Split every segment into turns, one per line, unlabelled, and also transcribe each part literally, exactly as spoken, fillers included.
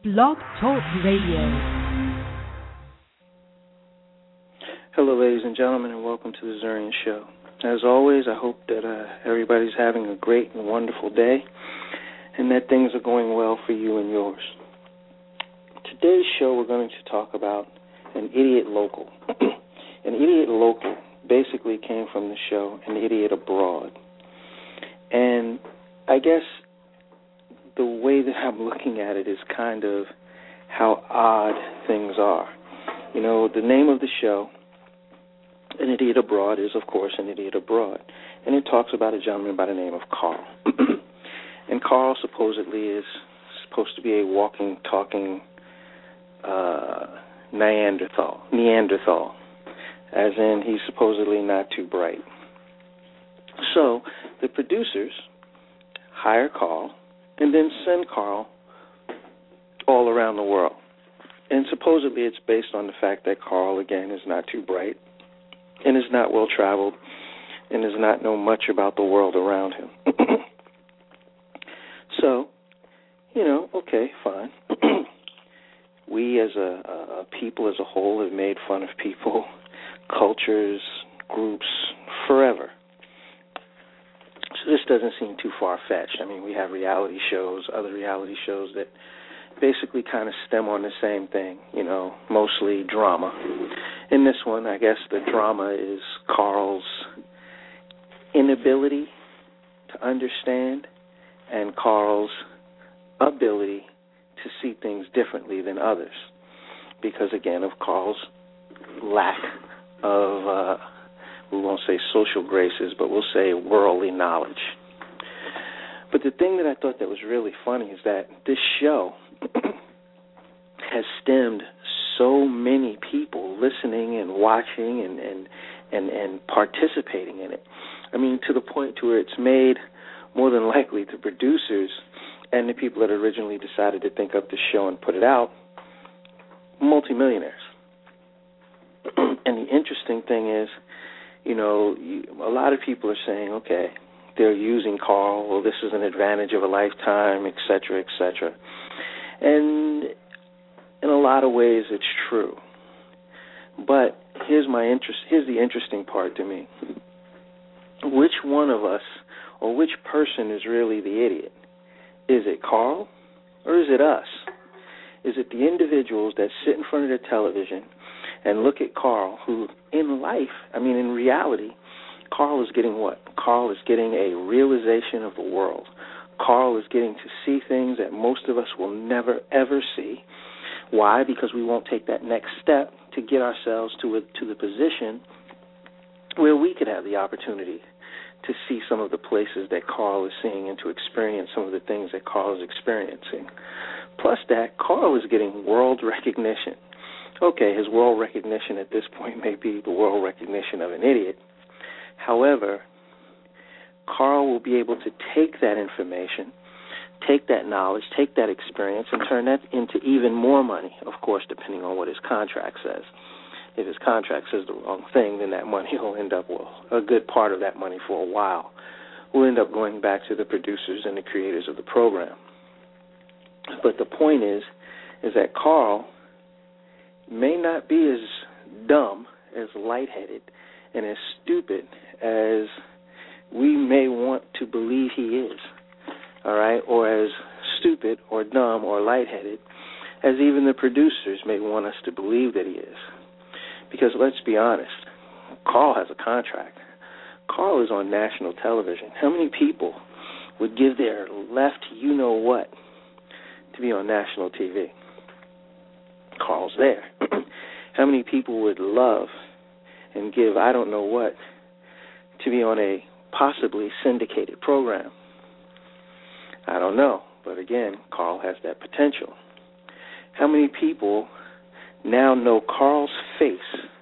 Blog Talk Radio.
Hello, ladies and gentlemen, and welcome to the Zurian Show. As always, I hope that uh, everybody's having a great and wonderful day, and that things are going well for you and yours. Today's show, we're going to talk about an idiot local. An idiot local basically came from the show An Idiot Abroad. And I guess the way that I'm looking at it is kind of how odd things are. You know, the name of the show, An Idiot Abroad, is, of course, An Idiot Abroad. And it talks about a gentleman by the name of Carl. And Carl supposedly is supposed to be a walking, talking uh, Neanderthal, Neanderthal, as in he's supposedly not too bright. So the producers hire Carl and then send Carl all around the world. And supposedly it's based on the fact that Carl, again, is not too bright and is not well-traveled and does not know much about the world around him. So, you know, okay, fine. We as a, a people as a whole have made fun of people, cultures, groups, forever. So this doesn't seem too far-fetched. I mean, we have reality shows, other reality shows that basically kind of stem on the same thing, you know, mostly drama. In this one, I guess the drama is Carl's inability to understand and Carl's ability to see things differently than others because, again, of Carl's lack of uh, we won't say social graces, but we'll say worldly knowledge. But the thing that I thought that was really funny is that this show has stemmed so many people listening and watching and, and, and, and participating in it. I mean, to the point to where it's made more than likely the producers and the people that originally decided to think up the show and put it out multimillionaires. And the interesting thing is, you know, you, a lot of people are saying, okay, they're using Carl, well, this is an advantage of a lifetime, et cetera, et cetera. And in a lot of ways, it's true. But here's my interest. Here's the interesting part to me. Which one of us or which person is really the idiot? Is it Carl or is it us? Is it the individuals that sit in front of the television and look at Carl, who in life, I mean in reality, Carl is getting what? Carl is getting a realization of the world. Carl is getting to see things that most of us will never, ever see. Why? Because we won't take that next step to get ourselves to a, to the position where we could have the opportunity to see some of the places that Carl is seeing and to experience some of the things that Carl is experiencing. Plus that, Carl is getting world recognition. Okay, his world recognition at this point may be the world recognition of an idiot. However, Carl will be able to take that information, take that knowledge, take that experience, and turn that into even more money, of course, depending on what his contract says. If his contract says the wrong thing, then that money will end up, well, a good part of that money for a while will end up going back to the producers and the creators of the program. But the point is, is that Carl may not be as dumb, as lightheaded, and as stupid as we may want to believe he is, all right, or as stupid or dumb or lightheaded as even the producers may want us to believe that he is. Because let's be honest, Carl has a contract. Carl is on national television. How many people would give their left you-know-what to be on national T V? Carl's there. How many people would love and give I don't know what to be on a possibly syndicated program? I don't know. But again, Carl has that potential. How many people now know Carl's face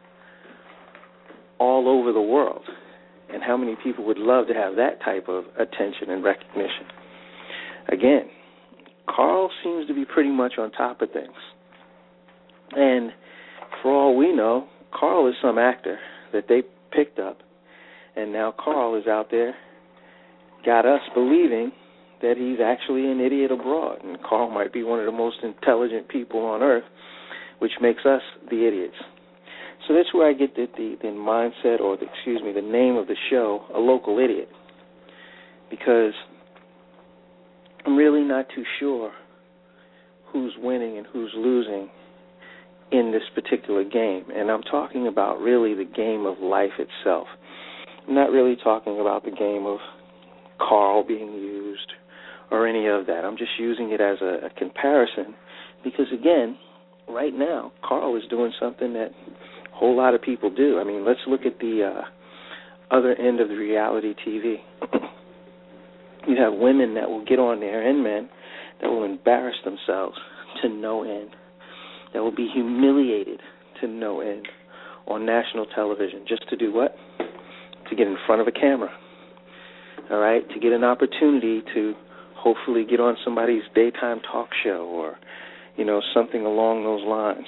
all over the world? And how many people would love to have that type of attention and recognition? Again, Carl seems to be pretty much on top of things. And for all we know, Carl is some actor that they picked up, and now Carl is out there, got us believing that he's actually an idiot abroad, and Carl might be one of the most intelligent people on earth, which makes us the idiots. So that's where I get the, the, the mindset, or the, excuse me, the name of the show, A Local Idiot, because I'm really not too sure who's winning and who's losing in this particular game. And I'm talking about really the game of life itself. I'm not really talking about the game of Carl being used or any of that. I'm just using it as a, a comparison because, again, right now, Carl is doing something that a whole lot of people do. I mean, let's look at the uh, other end of the reality T V. You have women that will get on there, and men, that will embarrass themselves to no end, that will be humiliated to no end on national television just to do what? To get in front of a camera, all right, to get an opportunity to hopefully get on somebody's daytime talk show or, you know, something along those lines.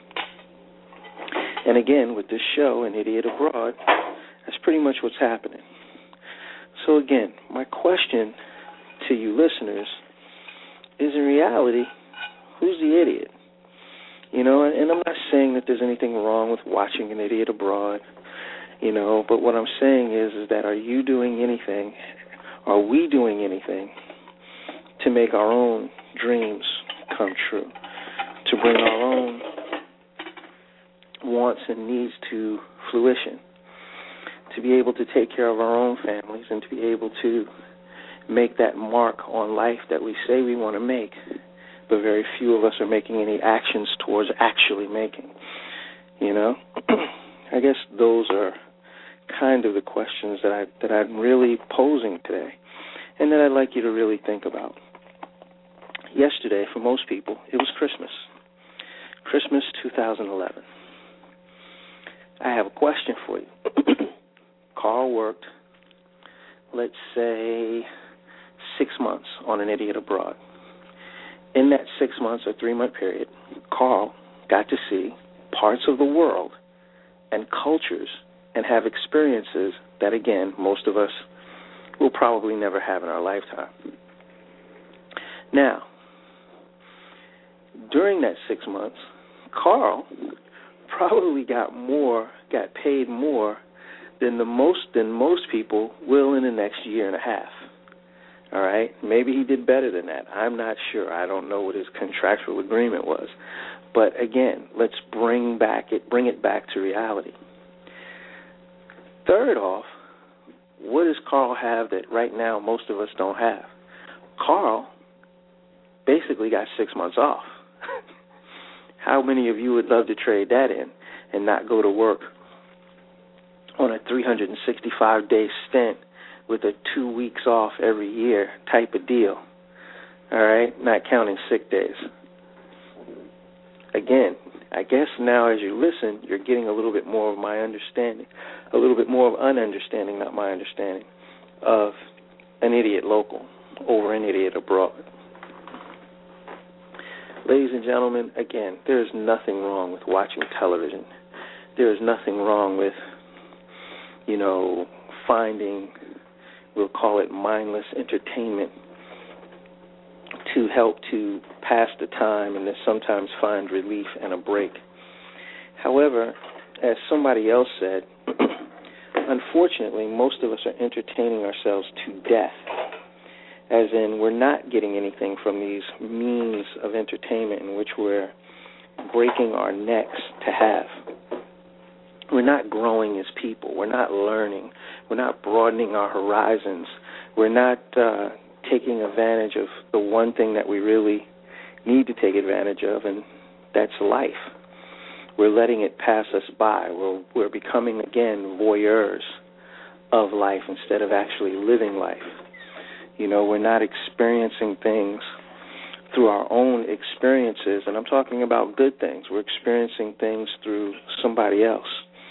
And again, with this show, An Idiot Abroad, that's pretty much what's happening. So again, my question to you listeners is, in reality, who's the idiot? You know, and I'm not saying that there's anything wrong with watching An Idiot Abroad, you know, but what I'm saying is, is that are you doing anything, are we doing anything to make our own dreams come true, to bring our own wants and needs to fruition, to be able to take care of our own families and to be able to make that mark on life that we say we want to make, but very few of us are making any actions towards actually making, you know? I guess those are kind of the questions that, I, that I'm really posing today and that I'd like you to really think about. Yesterday, for most people, it was Christmas. Christmas two thousand eleven. I have a question for you. Carl worked, let's say, six months on An Idiot Abroad. In that six months or three-month period, Carl got to see parts of the world and cultures and have experiences that, again, most of us will probably never have in our lifetime. Now, during that six months, Carl probably got more, got paid more than the most than most people will in the next year and a half. All right? Maybe he did better than that. I'm not sure. I don't know what his contractual agreement was. But again, let's bring back it bring it back to reality. Third off, what does Carl have that right now most of us don't have? Carl basically got six months off. How many of you would love to trade that in and not go to work on a three hundred sixty-five day stint with a two weeks off every year type of deal? All right, not counting sick days. Again, I guess now as you listen, you're getting a little bit more of my understanding, a little bit more of an understanding, not my understanding, of An Idiot Local over An Idiot Abroad. Ladies and gentlemen, again, there is nothing wrong with watching television. There is nothing wrong with, you know, finding, we'll call it mindless entertainment to help to pass the time and to sometimes find relief and a break. However, as somebody else said, unfortunately, most of us are entertaining ourselves to death, as in we're not getting anything from these means of entertainment in which we're breaking our necks to have. We're not growing as people. We're not learning. We're not broadening our horizons. We're not uh, taking advantage of the one thing that we really need to take advantage of, and that's life. We're letting it pass us by. We're, we're becoming, again, voyeurs of life instead of actually living life. You know, we're not experiencing things through our own experiences, and I'm talking about good things. We're experiencing things through somebody else.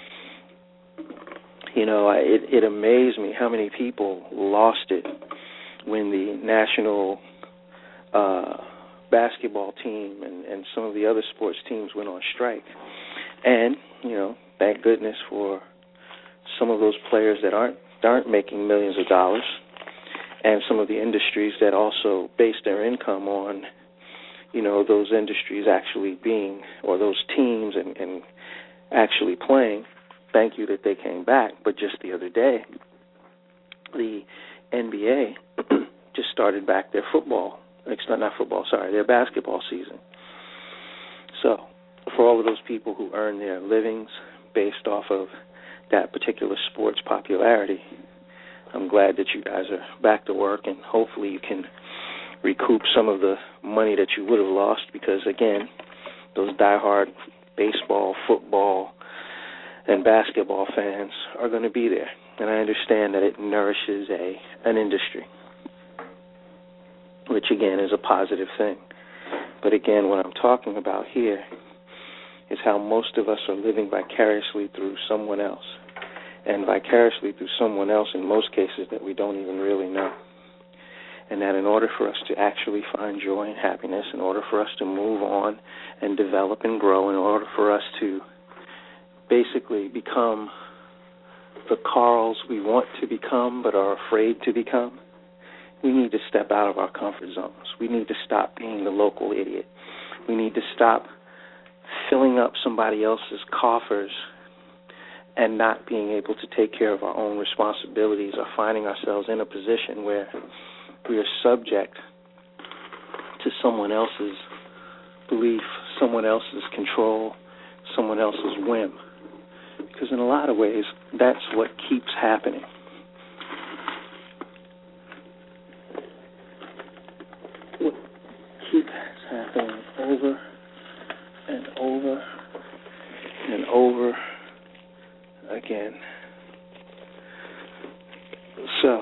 You know, it, it amazed me how many people lost it when the national uh, basketball team and, and some of the other sports teams went on strike. And, you know, thank goodness for some of those players that aren't aren't making millions of dollars. and some of the industries that also base their income on, you know, those industries actually being, or those teams and, and actually playing. Thank you that they came back. But just the other day, the N B A just started back their football, not football, sorry, their basketball season. So for all of those people who earn their livings based off of that particular sport's popularity, I'm glad that you guys are back to work, and hopefully you can recoup some of the money that you would have lost, because, again, those diehard baseball, football, and basketball fans are going to be there. And I understand that it nourishes a an industry, which, again, is a positive thing. But, again, what I'm talking about here is how most of us are living vicariously through someone else, and vicariously through someone else in most cases that we don't even really know. And that in order for us to actually find joy and happiness, in order for us to move on and develop and grow, in order for us to basically become the Carls we want to become but are afraid to become, we need to step out of our comfort zones. We need to stop being the local idiot. We need to stop filling up somebody else's coffers and not being able to take care of our own responsibilities, or finding ourselves in a position where we are subject to someone else's belief, someone else's control, someone else's whim. Because in a lot of ways, that's what keeps happening. What keeps happening over and over and over again. So,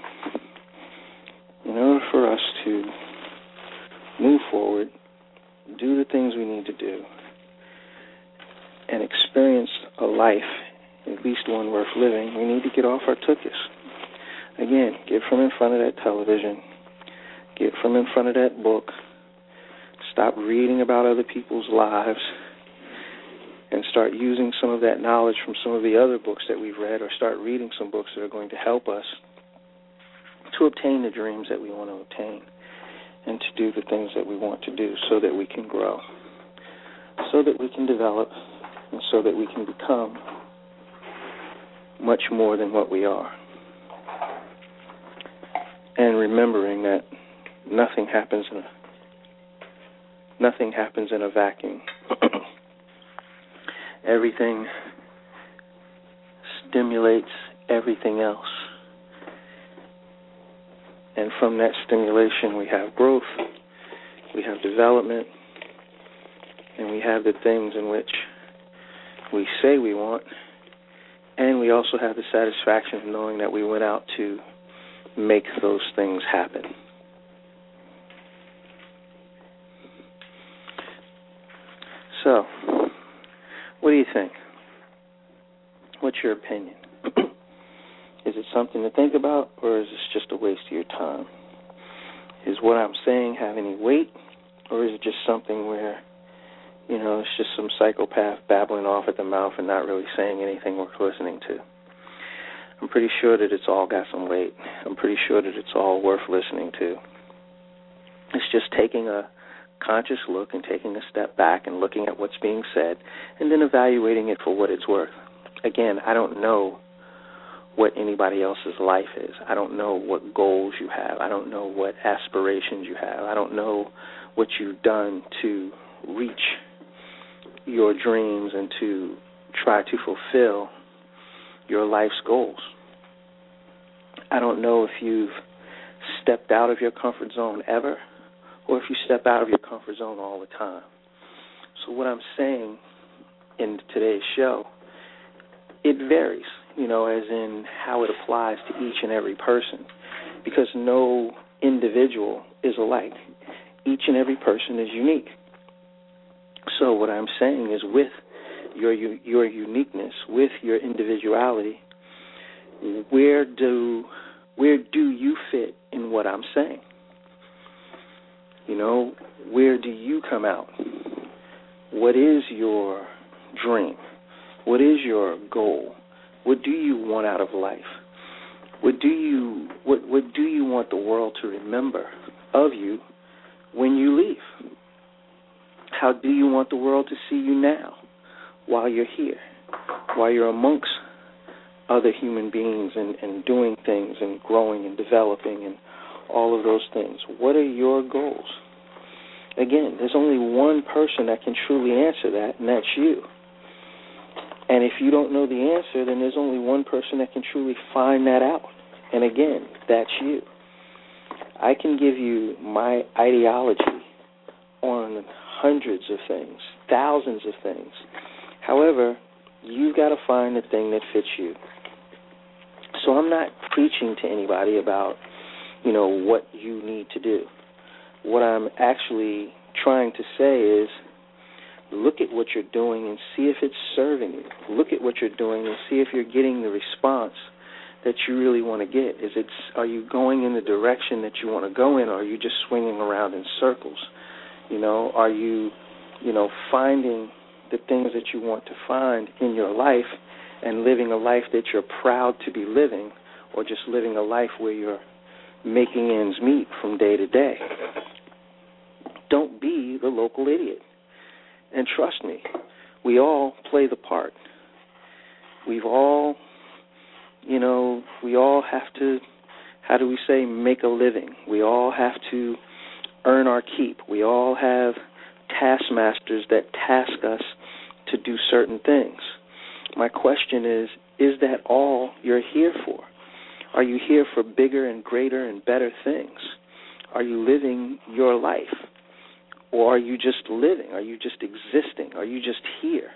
in order for us to move forward, do the things we need to do, and experience a life, at least one worth living, we need to get off our tuchus. Again, get from in front of that television, get from in front of that book, stop reading about other people's lives, and start using some of that knowledge from some of the other books that we've read, or start reading some books that are going to help us to obtain the dreams that we want to obtain, and to do the things that we want to do, so that we can grow, so that we can develop, and so that we can become much more than what we are. And remembering that nothing happens in a nothing happens in a vacuum. Everything stimulates everything else. And from that stimulation, we have growth, we have development, and we have the things in which we say we want, and we also have the satisfaction of knowing that we went out to make those things happen. So, what do you think? What's your opinion? Is it something to think about, or is this just a waste of your time? Is what I'm saying have any weight, or is it just something where, you know, it's just some psychopath babbling off at the mouth and not really saying anything worth listening to? I'm pretty sure that it's all got some weight. I'm pretty sure that it's all worth listening to. It's just taking a conscious look and taking a step back and looking at what's being said, and then evaluating it for what it's worth. Again, I don't know what anybody else's life is. I don't know what goals you have. I don't know what aspirations you have. I don't know what you've done to reach your dreams and to try to fulfill your life's goals. I don't know if you've stepped out of your comfort zone ever, or if you step out of your comfort zone all the time. So what I'm saying in today's show, it varies, you know, as in how it applies to each and every person, because no individual is alike. Each and every person is unique. So what I'm saying is, with your your uniqueness, with your individuality, where do where do you fit in what I'm saying? You know, where do you come out? What is your dream? What is your goal? What do you want out of life? What do you what what do you want the world to remember of you when you leave? How do you want the world to see you now while you're here, while you're amongst other human beings and, and doing things and growing and developing and all of those things? What are your goals? Again, there's only one person that can truly answer that, and that's you. And if you don't know the answer, then there's only one person that can truly find that out. And again, that's you. I can give you my ideology on hundreds of things, thousands of things. However, you've got to find the thing that fits you. So I'm not preaching to anybody about, you know, what you need to do. What I'm actually trying to say is look at what you're doing and see if it's serving you. Look at what you're doing and see if you're getting the response that you really want to get. Is it, are you going in the direction that you want to go in, or are you just swinging around in circles? You know, are you, you know, finding the things that you want to find in your life and living a life that you're proud to be living, or just living a life where you're making ends meet from day to day? Don't be the local idiot. And trust me, we all play the part. We've all, you know, we all have to, how do we say, make a living. We all have to earn our keep. We all have taskmasters that task us to do certain things. My question is, is that all you're here for? Are you here for bigger and greater and better things? Are you living your life? Or are you just living? Are you just existing? Are you just here?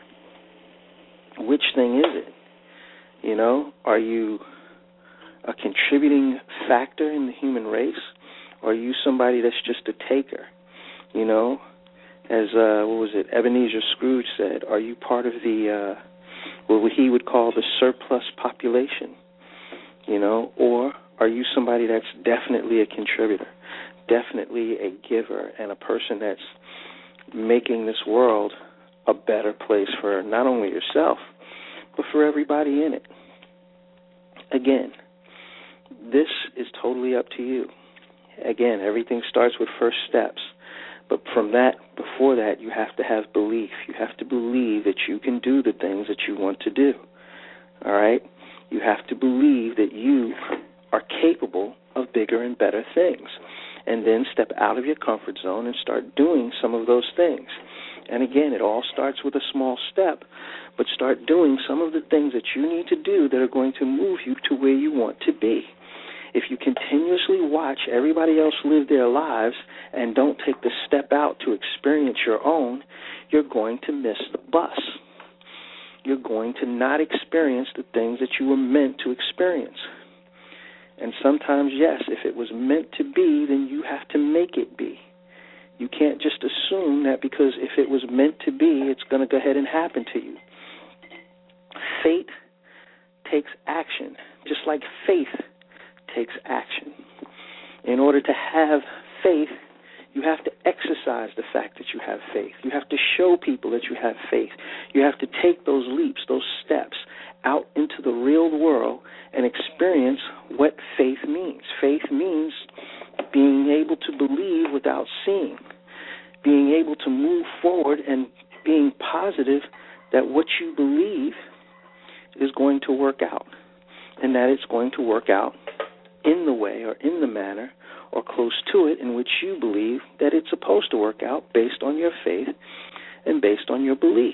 Which thing is it? You know, are you a contributing factor in the human race? Or are you somebody that's just a taker? You know, as, uh, what was it, Ebenezer Scrooge said, are you part of the, uh, what he would call the surplus population? You know, or are you somebody that's definitely a contributor, definitely a giver, and a person that's making this world a better place for not only yourself, but for everybody in it? Again, this is totally up to you. Again, everything starts with first steps. But from that, before that, you have to have belief. You have to believe that you can do the things that you want to do. All right? You have to believe that you are capable of bigger and better things. And then step out of your comfort zone and start doing some of those things. And again, it all starts with a small step, but start doing some of the things that you need to do that are going to move you to where you want to be. If you continuously watch everybody else live their lives and don't take the step out to experience your own, you're going to miss the bus. You're going to not experience the things that you were meant to experience. And sometimes, yes, if it was meant to be, then you have to make it be. You can't just assume that because if it was meant to be, it's going to go ahead and happen to you. Fate takes action, just like faith takes action. In order to have faith, you have to exercise the fact that you have faith. You have to show people that you have faith. You have to take those leaps, those steps out into the real world and experience what faith means. Faith means being able to believe without seeing, being able to move forward and being positive that what you believe is going to work out, and that it's going to work out in the way or in the manner or close to it in which you believe that it's supposed to work out based on your faith and based on your belief.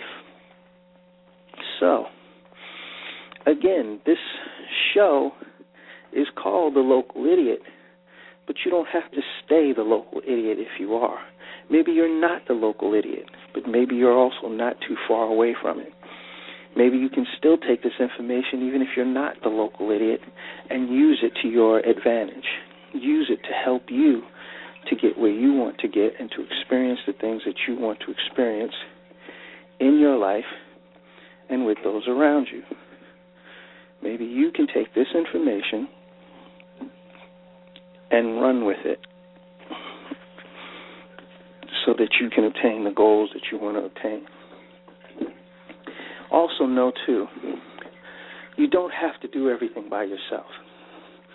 So, again, this show is called The Local Idiot, but you don't have to stay the local idiot if you are. Maybe you're not the local idiot, but maybe you're also not too far away from it. Maybe you can still take this information even if you're not the local idiot and use it to your advantage. Use it to help you to get where you want to get and to experience the things that you want to experience in your life and with those around you. Maybe you can take this information and run with it so that you can obtain the goals that you want to obtain. Also know, too, you don't have to do everything by yourself.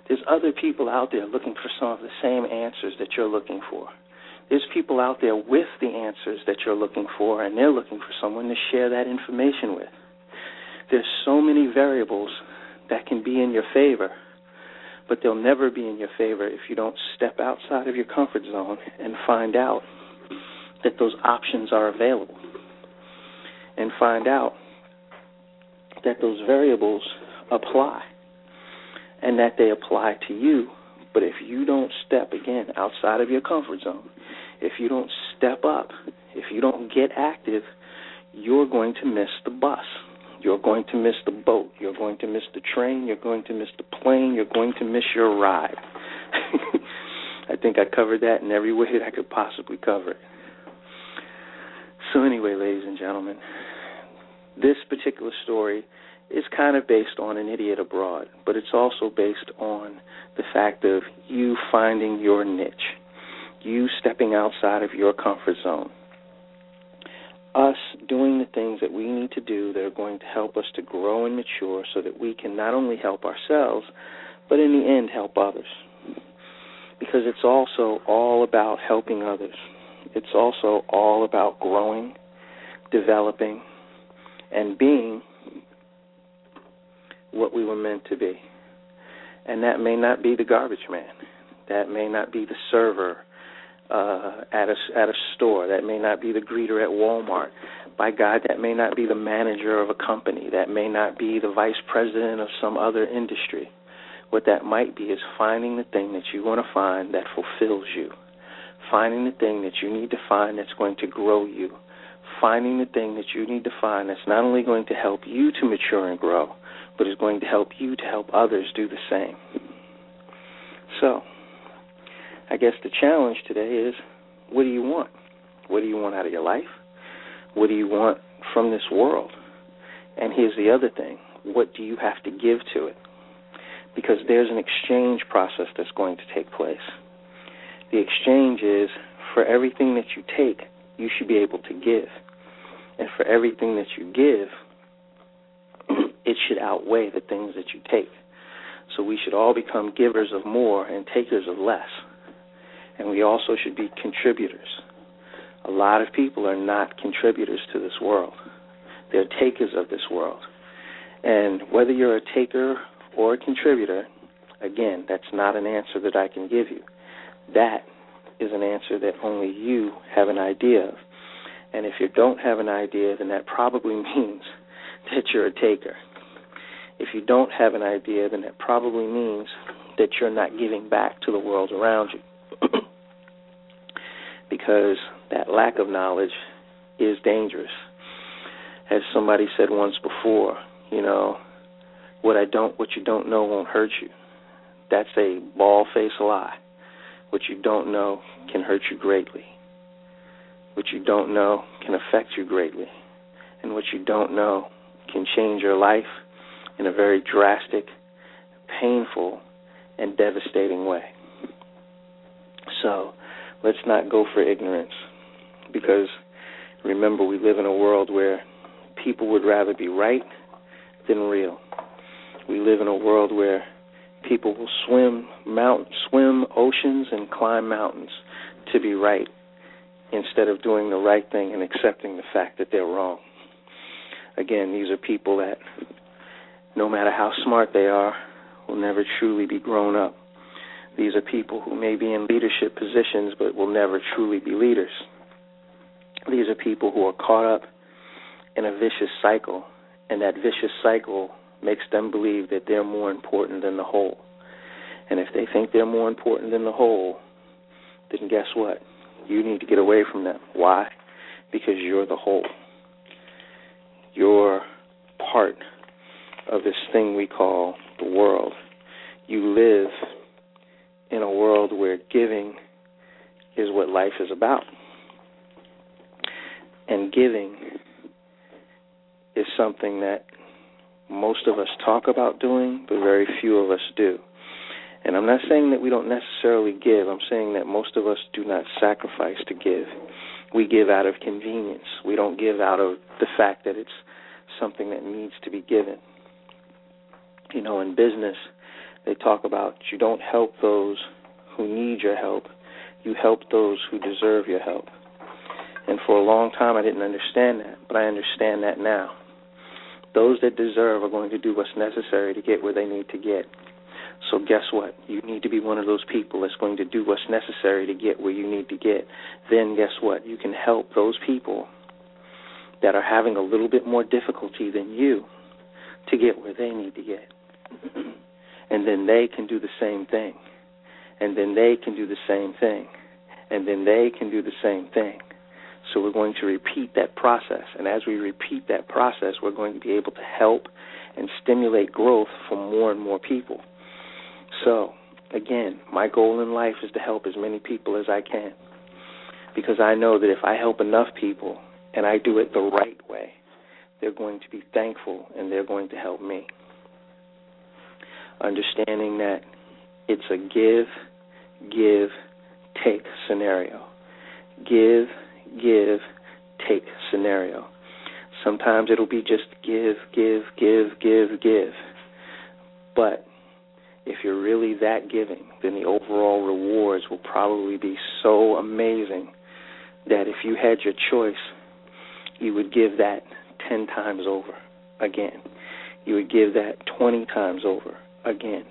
There's other people out there looking for some of the same answers that you're looking for. There's people out there with the answers that you're looking for, and they're looking for someone to share that information with. There's so many variables that can be in your favor, but they'll never be in your favor if you don't step outside of your comfort zone and find out that those options are available, and find out that those variables apply and that they apply to you. But if you don't step, again, outside of your comfort zone, if you don't step up, if you don't get active, you're going to miss the bus. You're going to miss the boat. You're going to miss the train. You're going to miss the plane. You're going to miss your ride. I think I covered that in every way that I could possibly cover it. So anyway, ladies and gentlemen, this particular story is kind of based on An Idiot Abroad, but it's also based on the fact of you finding your niche, you stepping outside of your comfort zone, us doing the things that we need to do that are going to help us to grow and mature so that we can not only help ourselves, but in the end help others. Because it's also all about helping others. It's also all about growing, developing, and being what we were meant to be. And that may not be the garbage man. That may not be the server uh, at a, at a store. That may not be the greeter at Walmart. By God, that may not be the manager of a company. That may not be the vice president of some other industry. What that might be is finding the thing that you want to find that fulfills you. Finding the thing that you need to find that's going to grow you. Finding the thing that you need to find that's not only going to help you to mature and grow, but is going to help you to help others do the same. So, I guess the challenge today is, what do you want? What do you want out of your life? What do you want from this world? And here's the other thing. What do you have to give to it? Because there's an exchange process that's going to take place. The exchange is, for everything that you take, you should be able to give. And for everything that you give, it should outweigh the things that you take. So we should all become givers of more and takers of less. And we also should be contributors. A lot of people are not contributors to this world. They're takers of this world. And whether you're a taker or a contributor, again, that's not an answer that I can give you. That is an answer that only you have an idea of. And if you don't have an idea, then that probably means that you're a taker. If you don't have an idea, then that probably means that you're not giving back to the world around you. Because that lack of knowledge is dangerous. As somebody said once before, you know, what I don't, what you don't know won't hurt you. That's a bald-faced lie. What you don't know can hurt you greatly. What you don't know can affect you greatly. And what you don't know can change your life in a very drastic, painful, and devastating way. So let's not go for ignorance, because remember, we live in a world where people would rather be right than real. We live in a world where people will swim mount, swim oceans and climb mountains to be right, instead of doing the right thing and accepting the fact that they're wrong. Again, these are people that, no matter how smart they are, will never truly be grown up. These are people who may be in leadership positions but will never truly be leaders. These are people who are caught up in a vicious cycle, and that vicious cycle makes them believe that they're more important than the whole. And if they think they're more important than the whole, then guess what? You need to get away from them. Why? Because you're the whole. You're part of this thing we call the world. You live in a world where giving is what life is about. And giving is something that most of us talk about doing, but very few of us do. And I'm not saying that we don't necessarily give. I'm saying that most of us do not sacrifice to give. We give out of convenience. We don't give out of the fact that it's something that needs to be given. You know, in business, they talk about you don't help those who need your help. You help those who deserve your help. And for a long time I didn't understand that, but I understand that now. Those that deserve are going to do what's necessary to get where they need to get. So guess what? You need to be one of those people that's going to do what's necessary to get where you need to get. Then guess what? You can help those people that are having a little bit more difficulty than you to get where they need to get. And then they can do the same thing. And then they can do the same thing. And then they can do the same thing. So we're going to repeat that process. And as we repeat that process, we're going to be able to help and stimulate growth for more and more people. So, again, my goal in life is to help as many people as I can, because I know that if I help enough people and I do it the right way, they're going to be thankful and they're going to help me. Understanding that it's a give, give, take scenario. Give, give, take scenario. Sometimes it'll be just give, give, give, give, give. But if you're really that giving, then the overall rewards will probably be so amazing that if you had your choice, you would give that ten times over again. You would give that twenty times over again.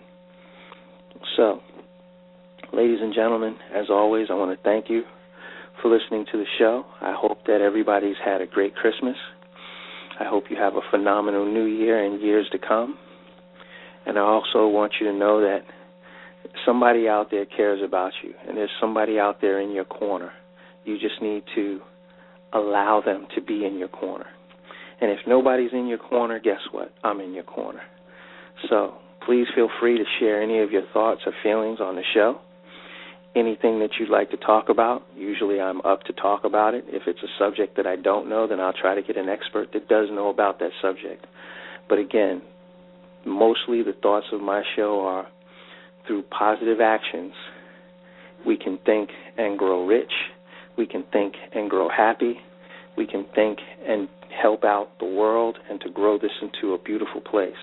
So, ladies and gentlemen, as always, I want to thank you for listening to the show. I hope that everybody's had a great Christmas. I hope you have a phenomenal New Year and years to come. And I also want you to know that somebody out there cares about you, and there's somebody out there in your corner. You just need to allow them to be in your corner. And if nobody's in your corner, guess what? I'm in your corner. So please feel free to share any of your thoughts or feelings on the show. Anything that you'd like to talk about, usually I'm up to talk about it. If it's a subject that I don't know, then I'll try to get an expert that does know about that subject. But again, mostly the thoughts of my show are through positive actions, we can think and grow rich. We can think and grow happy. We can think and help out the world and to grow this into a beautiful place.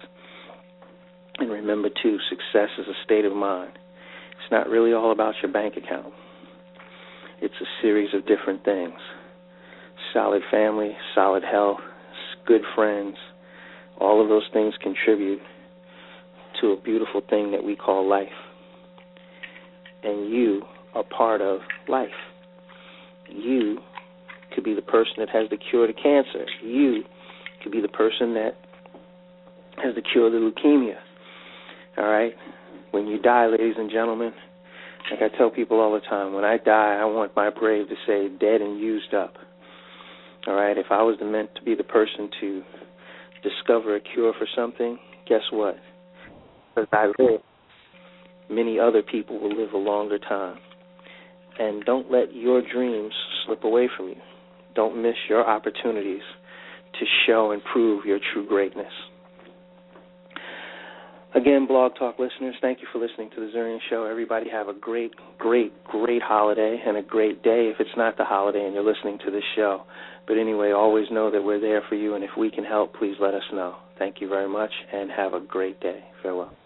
And remember, too, success is a state of mind. It's not really all about your bank account. It's a series of different things. Solid family, solid health, good friends, all of those things contribute to a beautiful thing that we call life. And you are part of life. You could be the person that has the cure to cancer. You could be the person that has the cure to leukemia. All right? When you die, ladies and gentlemen, like I tell people all the time, when I die, I want my grave to say dead and used up. All right? If I was meant to be the person to discover a cure for something, guess what? As I live, many other people will live a longer time. And don't let your dreams slip away from you. Don't miss your opportunities to show and prove your true greatness. Again, Blog Talk listeners, thank you for listening to The Zurian Show. Everybody have a great, great, great holiday and a great day if it's not the holiday and you're listening to this show. But anyway, always know that we're there for you, and if we can help, please let us know. Thank you very much, and have a great day. Farewell.